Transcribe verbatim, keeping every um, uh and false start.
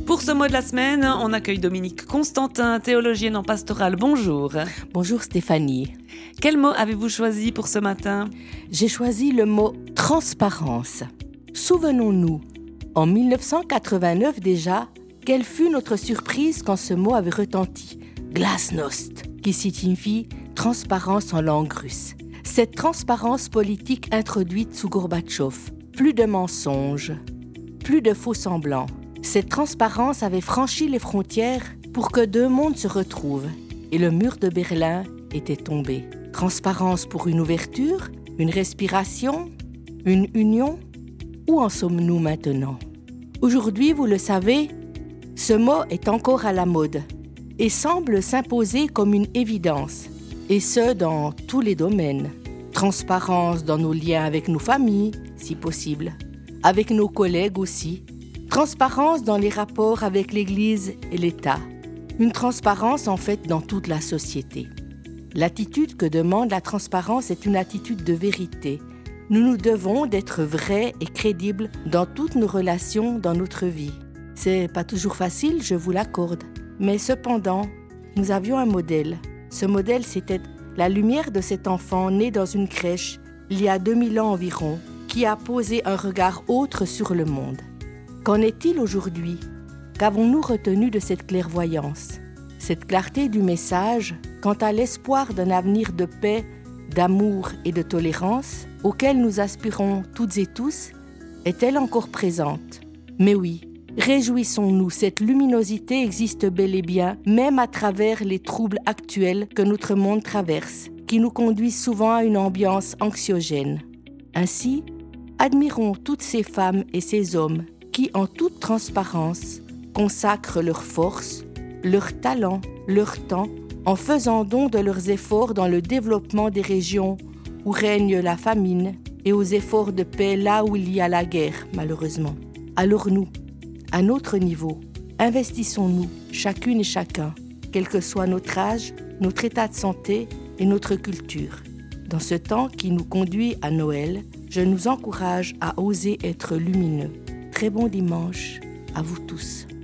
Pour ce mot de la semaine, on accueille Dominique Constantin, théologienne en pastorale. Bonjour. Bonjour Stéphanie. Quel mot avez-vous choisi pour ce matin? J'ai choisi le mot transparence. Souvenons-nous, en mille neuf cent quatre-vingt-neuf déjà, quelle fut notre surprise quand ce mot avait retenti, glasnost, qui signifie transparence en langue russe. Cette transparence politique introduite sous Gorbatchev, plus de mensonges, plus de faux-semblants. Cette transparence avait franchi les frontières pour que deux mondes se retrouvent et le mur de Berlin était tombé. Transparence pour une ouverture, une respiration, une union? Où en sommes-nous maintenant? Aujourd'hui, vous le savez, ce mot est encore à la mode et semble s'imposer comme une évidence, et ce dans tous les domaines. Transparence dans nos liens avec nos familles, si possible, avec nos collègues aussi. Transparence dans les rapports avec l'Église et l'État. Une transparence en fait dans toute la société. L'attitude que demande la transparence est une attitude de vérité. Nous nous devons d'être vrais et crédibles dans toutes nos relations, dans notre vie. C'est pas toujours facile, je vous l'accorde. Mais cependant, nous avions un modèle. Ce modèle, c'était la lumière de cet enfant né dans une crèche, il y a deux mille ans environ, qui a posé un regard autre sur le monde. Qu'en est-il aujourd'hui? Qu'avons-nous retenu de cette clairvoyance? Cette clarté du message quant à l'espoir d'un avenir de paix, d'amour et de tolérance auquel nous aspirons toutes et tous, est-elle encore présente? Mais oui, réjouissons-nous, cette luminosité existe bel et bien, même à travers les troubles actuels que notre monde traverse, qui nous conduisent souvent à une ambiance anxiogène. Ainsi, admirons toutes ces femmes et ces hommes qui, en toute transparence, consacrent leur force, leur talent, leur temps, en faisant don de leurs efforts dans le développement des régions où règne la famine et aux efforts de paix là où il y a la guerre, malheureusement. Alors nous, à notre niveau, investissons-nous, chacune et chacun, quel que soit notre âge, notre état de santé et notre culture. Dans ce temps qui nous conduit à Noël, je nous encourage à oser être lumineux. Très bon dimanche à vous tous.